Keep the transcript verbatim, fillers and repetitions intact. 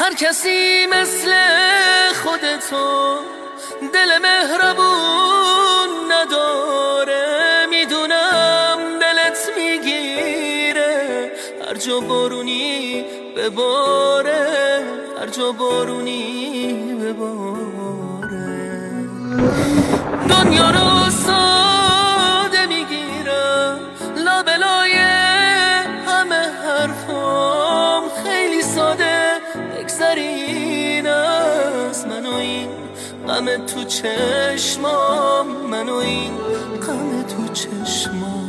هر کسی مثل خودتو دل مهربون نداره، میدونم دلت میگیره هر جا بارونی بباره، هر جا بارونی بباره. دنیا رو ساده میگیرم، لابلای همه حرفام خیلی ساده بگذرین از من و این غم تو چشمام، من و این غم تو چشمام.